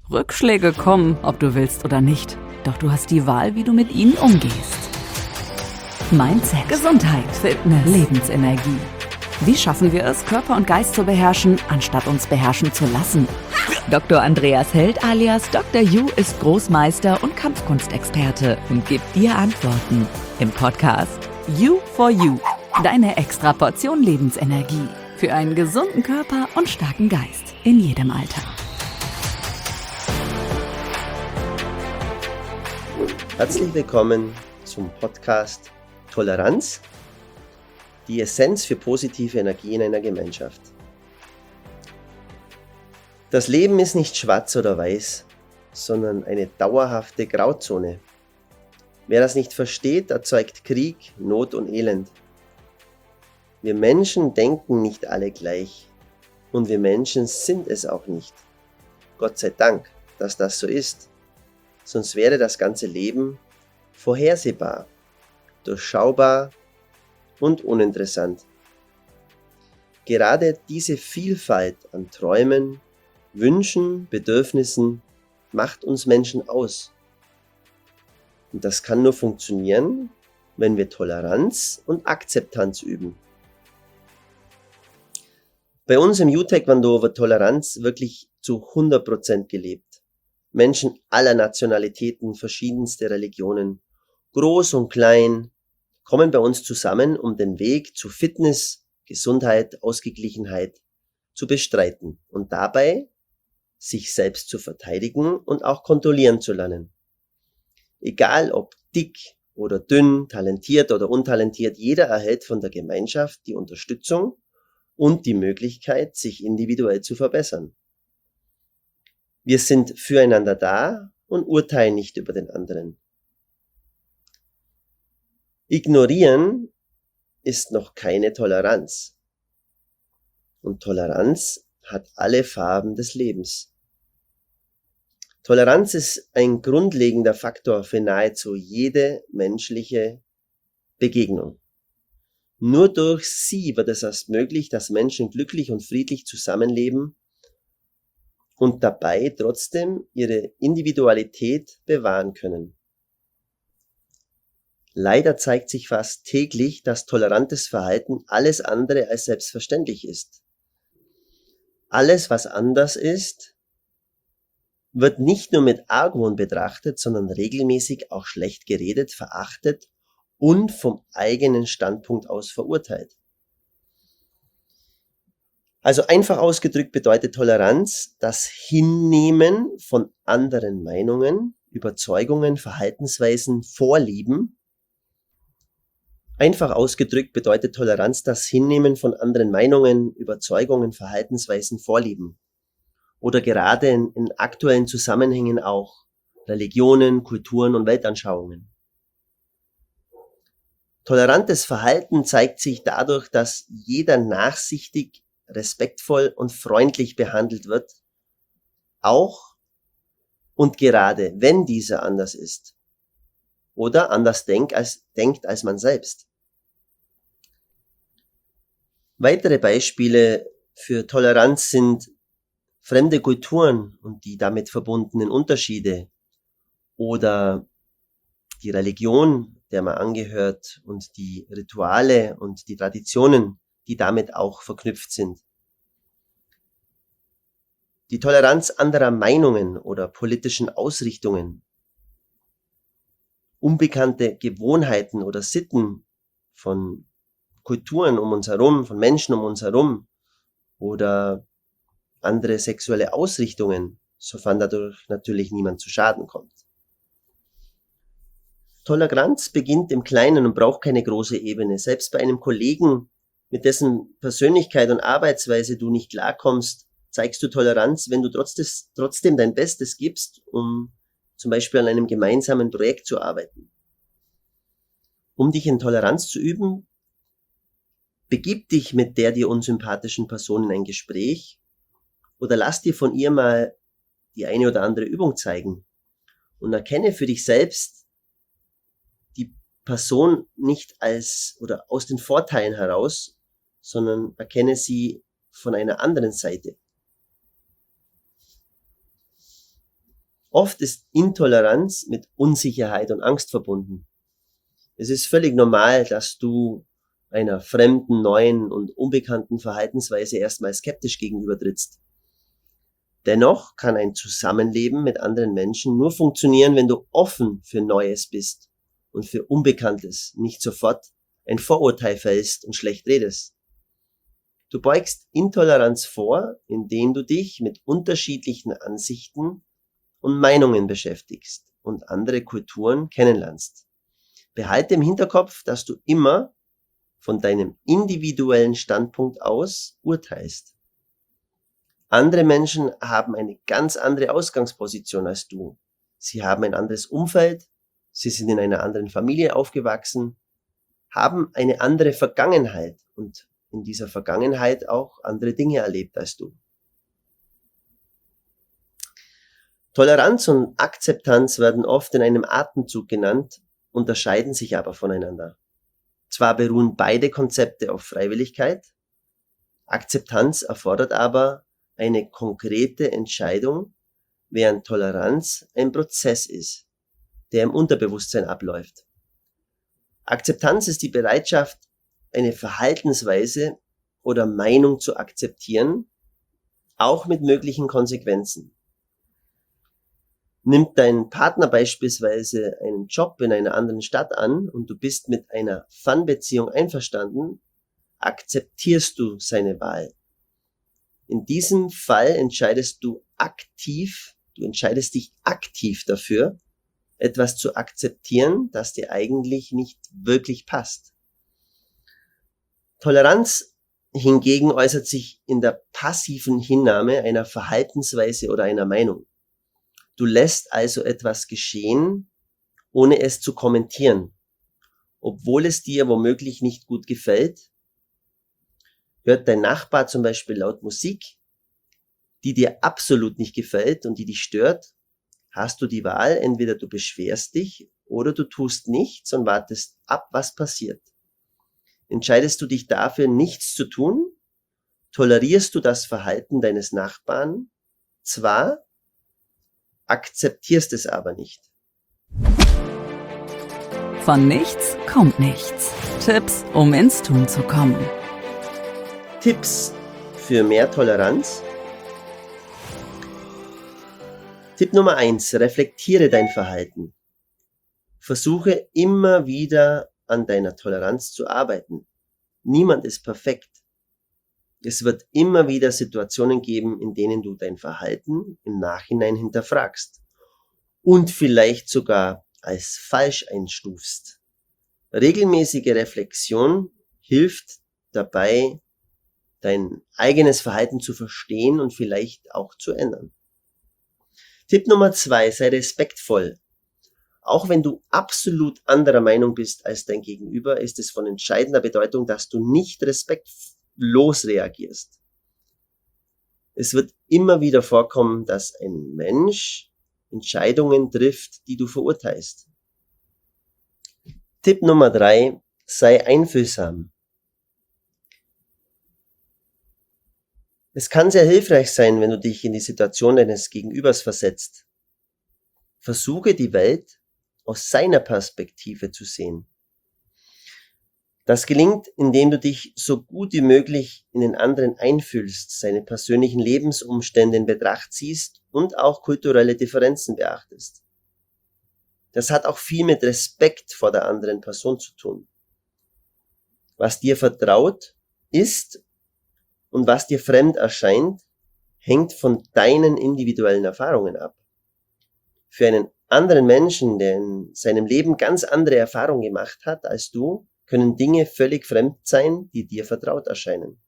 Rückschläge kommen, ob du willst oder nicht. Doch du hast die Wahl, wie du mit ihnen umgehst. Mindset, Gesundheit, Fitness, Lebensenergie. Wie schaffen wir es, Körper und Geist zu beherrschen, anstatt uns beherrschen zu lassen? Dr. Andreas Held alias Dr. Yu ist Großmeister und Kampfkunstexperte und gibt dir Antworten im Podcast You for You. Deine extra Portion Lebensenergie für einen gesunden Körper und starken Geist in jedem Alter. Herzlich willkommen zum Podcast Toleranz, die Essenz für positive Energie in einer Gemeinschaft. Das Leben ist nicht schwarz oder weiß, sondern eine dauerhafte Grauzone. Wer das nicht versteht, erzeugt Krieg, Not und Elend. Wir Menschen denken nicht alle gleich und wir Menschen sind es auch nicht. Gott sei Dank, dass das so ist. Sonst wäre das ganze Leben vorhersehbar, durchschaubar und uninteressant. Gerade diese Vielfalt an Träumen, Wünschen, Bedürfnissen macht uns Menschen aus. Und das kann nur funktionieren, wenn wir Toleranz und Akzeptanz üben. Bei uns im U-Taekwondo wird Toleranz wirklich zu 100% gelebt. Menschen aller Nationalitäten, verschiedenste Religionen, groß und klein, kommen bei uns zusammen, um den Weg zu Fitness, Gesundheit, Ausgeglichenheit zu bestreiten und dabei sich selbst zu verteidigen und auch kontrollieren zu lernen. Egal ob dick oder dünn, talentiert oder untalentiert, jeder erhält von der Gemeinschaft die Unterstützung und die Möglichkeit, sich individuell zu verbessern. Wir sind füreinander da und urteilen nicht über den anderen. Ignorieren ist noch keine Toleranz. Und Toleranz hat alle Farben des Lebens. Toleranz ist ein grundlegender Faktor für nahezu jede menschliche Begegnung. Nur durch sie wird es erst möglich, dass Menschen glücklich und friedlich zusammenleben und dabei trotzdem ihre Individualität bewahren können. Leider zeigt sich fast täglich, dass tolerantes Verhalten alles andere als selbstverständlich ist. Alles, was anders ist, wird nicht nur mit Argwohn betrachtet, sondern regelmäßig auch schlecht geredet, verachtet und vom eigenen Standpunkt aus verurteilt. Also einfach ausgedrückt bedeutet Toleranz das Hinnehmen von anderen Meinungen, Überzeugungen, Verhaltensweisen, Vorlieben. Einfach ausgedrückt bedeutet Toleranz das Hinnehmen von anderen Meinungen, Überzeugungen, Verhaltensweisen, Vorlieben. Oder gerade in aktuellen Zusammenhängen auch Religionen, Kulturen und Weltanschauungen. Tolerantes Verhalten zeigt sich dadurch, dass jeder nachsichtig, respektvoll und freundlich behandelt wird, auch und gerade wenn dieser anders ist oder anders denkt als man selbst. Weitere Beispiele für Toleranz sind fremde Kulturen und die damit verbundenen Unterschiede oder die Religion, der man angehört und die Rituale und die Traditionen, die damit auch verknüpft sind. Die Toleranz anderer Meinungen oder politischen Ausrichtungen, unbekannte Gewohnheiten oder Sitten von Kulturen um uns herum, von Menschen um uns herum oder andere sexuelle Ausrichtungen, sofern dadurch natürlich niemand zu Schaden kommt. Toleranz beginnt im Kleinen und braucht keine große Ebene. Selbst bei einem Kollegen, mit dessen Persönlichkeit und Arbeitsweise du nicht klarkommst, zeigst du Toleranz, wenn du trotzdem dein Bestes gibst, um zum Beispiel an einem gemeinsamen Projekt zu arbeiten. Um dich in Toleranz zu üben, begib dich mit der dir unsympathischen Person in ein Gespräch oder lass dir von ihr mal die eine oder andere Übung zeigen und erkenne für dich selbst die Person nicht als oder aus den Vorteilen heraus, sondern erkenne sie von einer anderen Seite. Oft ist Intoleranz mit Unsicherheit und Angst verbunden. Es ist völlig normal, dass du einer fremden, neuen und unbekannten Verhaltensweise erstmal skeptisch gegenübertrittst. Dennoch kann ein Zusammenleben mit anderen Menschen nur funktionieren, wenn du offen für Neues bist und für Unbekanntes, nicht sofort ein Vorurteil fällst und schlecht redest. Du beugst Intoleranz vor, indem du dich mit unterschiedlichen Ansichten und Meinungen beschäftigst und andere Kulturen kennenlernst. Behalte im Hinterkopf, dass du immer von deinem individuellen Standpunkt aus urteilst. Andere Menschen haben eine ganz andere Ausgangsposition als du. Sie haben ein anderes Umfeld, sie sind in einer anderen Familie aufgewachsen, haben eine andere Vergangenheit und in dieser Vergangenheit auch andere Dinge erlebt als du. Toleranz und Akzeptanz werden oft in einem Atemzug genannt, unterscheiden sich aber voneinander. Zwar beruhen beide Konzepte auf Freiwilligkeit, Akzeptanz erfordert aber eine konkrete Entscheidung, während Toleranz ein Prozess ist, der im Unterbewusstsein abläuft. Akzeptanz ist die Bereitschaft, eine Verhaltensweise oder Meinung zu akzeptieren, auch mit möglichen Konsequenzen. Nimmt dein Partner beispielsweise einen Job in einer anderen Stadt an und du bist mit einer Fernbeziehung einverstanden, akzeptierst du seine Wahl. In diesem Fall entscheidest du entscheidest dich aktiv dafür, etwas zu akzeptieren, das dir eigentlich nicht wirklich passt. Toleranz hingegen äußert sich in der passiven Hinnahme einer Verhaltensweise oder einer Meinung. Du lässt also etwas geschehen, ohne es zu kommentieren, obwohl es dir womöglich nicht gut gefällt. Hört dein Nachbar zum Beispiel laut Musik, die dir absolut nicht gefällt und die dich stört, hast du die Wahl, entweder du beschwerst dich oder du tust nichts und wartest ab, was passiert. Entscheidest du dich dafür, nichts zu tun, tolerierst du das Verhalten deines Nachbarn zwar, akzeptierst es aber nicht. Von nichts kommt nichts. Tipps, um ins Tun zu kommen. Tipps für mehr Toleranz. Tipp Nummer 1. Reflektiere dein Verhalten. Versuche immer wieder an deiner Toleranz zu arbeiten. Niemand ist perfekt. Es wird immer wieder Situationen geben, in denen du dein Verhalten im Nachhinein hinterfragst und vielleicht sogar als falsch einstufst. Regelmäßige Reflexion hilft dabei, dein eigenes Verhalten zu verstehen und vielleicht auch zu ändern. Tipp Nummer 2, sei respektvoll. Auch wenn du absolut anderer Meinung bist als dein Gegenüber, ist es von entscheidender Bedeutung, dass du nicht respektlos reagierst. Es wird immer wieder vorkommen, dass ein Mensch Entscheidungen trifft, die du verurteilst. Tipp Nummer 3, sei einfühlsam. Es kann sehr hilfreich sein, wenn du dich in die Situation deines Gegenübers versetzt. Versuche die Welt aus seiner Perspektive zu sehen. Das gelingt, indem du dich so gut wie möglich in den anderen einfühlst, seine persönlichen Lebensumstände in Betracht ziehst und auch kulturelle Differenzen beachtest. Das hat auch viel mit Respekt vor der anderen Person zu tun. Was dir vertraut ist und was dir fremd erscheint, hängt von deinen individuellen Erfahrungen ab. Für einen anderen Menschen, der in seinem Leben ganz andere Erfahrungen gemacht hat als du, können Dinge völlig fremd sein, die dir vertraut erscheinen.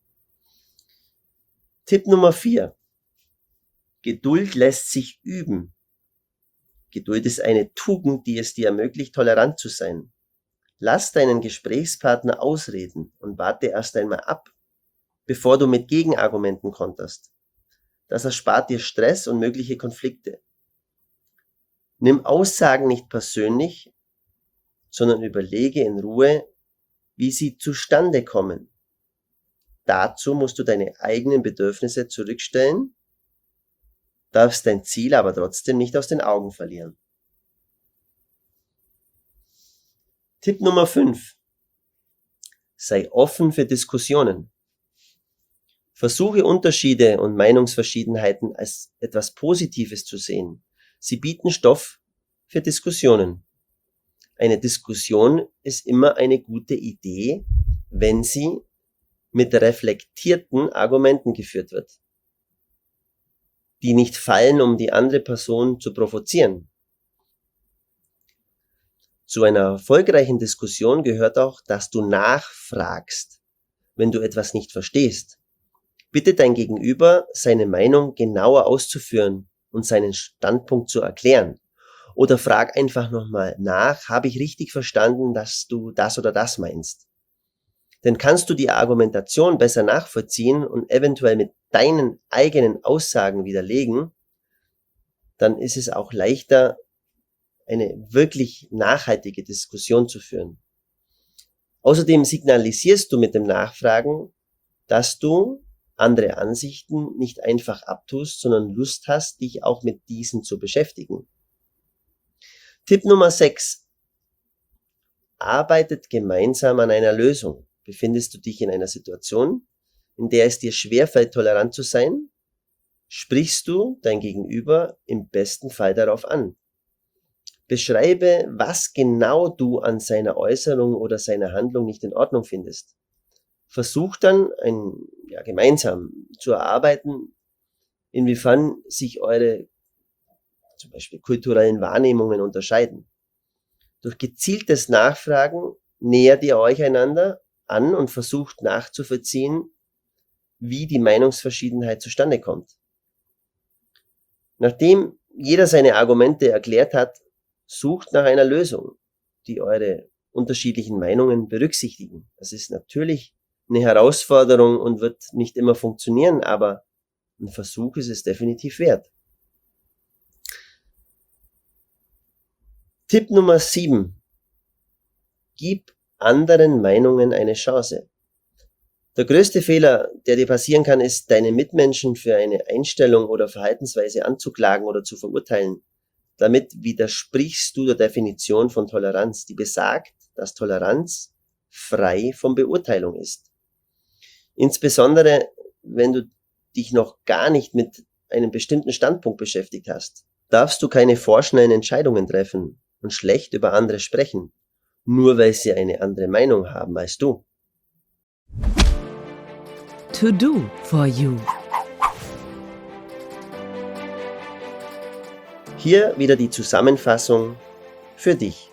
Tipp Nummer 4. Geduld lässt sich üben. Geduld ist eine Tugend, die es dir ermöglicht, tolerant zu sein. Lass deinen Gesprächspartner ausreden und warte erst einmal ab, bevor du mit Gegenargumenten konterst. Das erspart dir Stress und mögliche Konflikte. Nimm Aussagen nicht persönlich, sondern überlege in Ruhe, wie sie zustande kommen. Dazu musst du deine eigenen Bedürfnisse zurückstellen. darfst dein Ziel aber trotzdem nicht aus den Augen verlieren. Tipp Nummer 5. Sei offen für Diskussionen. Versuche Unterschiede und Meinungsverschiedenheiten als etwas Positives zu sehen. Sie bieten Stoff für Diskussionen. Eine Diskussion ist immer eine gute Idee, wenn sie mit reflektierten Argumenten geführt wird, die nicht fallen, um die andere Person zu provozieren. Zu einer erfolgreichen Diskussion gehört auch, dass du nachfragst, wenn du etwas nicht verstehst. Bitte dein Gegenüber, seine Meinung genauer auszuführen und seinen Standpunkt zu erklären. Oder frag einfach nochmal nach, habe ich richtig verstanden, dass du das oder das meinst? Denn kannst du die Argumentation besser nachvollziehen und eventuell mit deinen eigenen Aussagen widerlegen, dann ist es auch leichter, eine wirklich nachhaltige Diskussion zu führen. Außerdem signalisierst du mit dem Nachfragen, dass du andere Ansichten nicht einfach abtust, sondern Lust hast, dich auch mit diesen zu beschäftigen. Tipp Nummer 6. Arbeitet gemeinsam an einer Lösung. Befindest du dich in einer Situation, in der es dir schwerfällt, tolerant zu sein? Sprichst du dein Gegenüber im besten Fall darauf an? Beschreibe, was genau du an seiner Äußerung oder seiner Handlung nicht in Ordnung findest. Versuch dann gemeinsam zu erarbeiten, inwiefern sich eure zum Beispiel kulturellen Wahrnehmungen unterscheiden. Durch gezieltes Nachfragen nähert ihr euch einander an und versucht nachzuvollziehen, wie die Meinungsverschiedenheit zustande kommt. Nachdem jeder seine Argumente erklärt hat, sucht nach einer Lösung, die eure unterschiedlichen Meinungen berücksichtigen. Das ist natürlich eine Herausforderung und wird nicht immer funktionieren, aber ein Versuch ist es definitiv wert. Tipp Nummer 7. Gib anderen Meinungen eine Chance. Der größte Fehler, der dir passieren kann, ist, deine Mitmenschen für eine Einstellung oder Verhaltensweise anzuklagen oder zu verurteilen. Damit widersprichst du der Definition von Toleranz, die besagt, dass Toleranz frei von Beurteilung ist. Insbesondere, wenn du dich noch gar nicht mit einem bestimmten Standpunkt beschäftigt hast, darfst du keine vorschnellen Entscheidungen treffen und schlecht über andere sprechen, nur weil sie eine andere Meinung haben als du. To do for you. Hier wieder die Zusammenfassung für dich.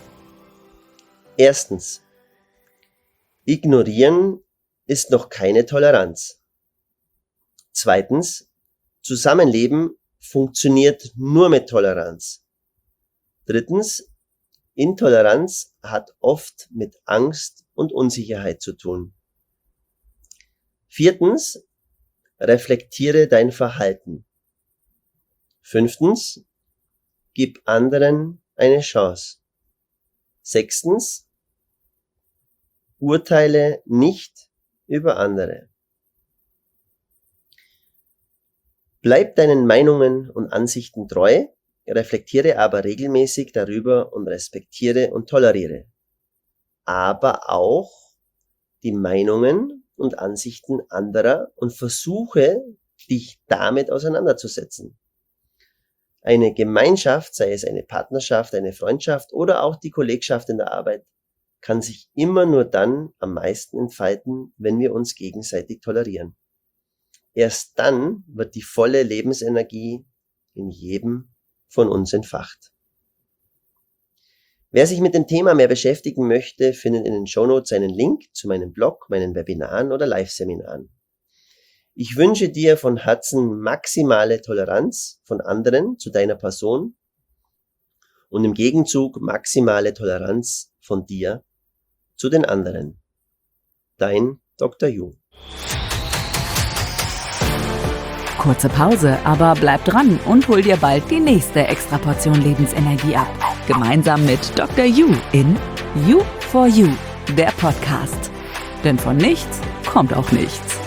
Erstens. Ignorieren ist noch keine Toleranz. Zweitens. Zusammenleben funktioniert nur mit Toleranz. Drittens. Intoleranz hat oft mit Angst und Unsicherheit zu tun. Viertens. Reflektiere dein Verhalten. Fünftens. Gib anderen eine Chance. Sechstens. Urteile nicht über andere. Bleib deinen Meinungen und Ansichten treu, reflektiere aber regelmäßig darüber und respektiere und toleriere. Aber auch die Meinungen und Ansichten anderer und versuche, dich damit auseinanderzusetzen. Eine Gemeinschaft, sei es eine Partnerschaft, eine Freundschaft oder auch die Kollegschaft in der Arbeit, kann sich immer nur dann am meisten entfalten, wenn wir uns gegenseitig tolerieren. Erst dann wird die volle Lebensenergie in jedem von uns entfacht. Wer sich mit dem Thema mehr beschäftigen möchte, findet in den Shownotes einen Link zu meinem Blog, meinen Webinaren oder Live-Seminaren. Ich wünsche dir von Herzen maximale Toleranz von anderen zu deiner Person und im Gegenzug maximale Toleranz von dir zu den anderen. Dein Dr. Yu. Kurze Pause, aber bleib dran und hol dir bald die nächste Extraportion Lebensenergie ab. Gemeinsam mit Dr. Yu in You for You, der Podcast. Denn von nichts kommt auch nichts.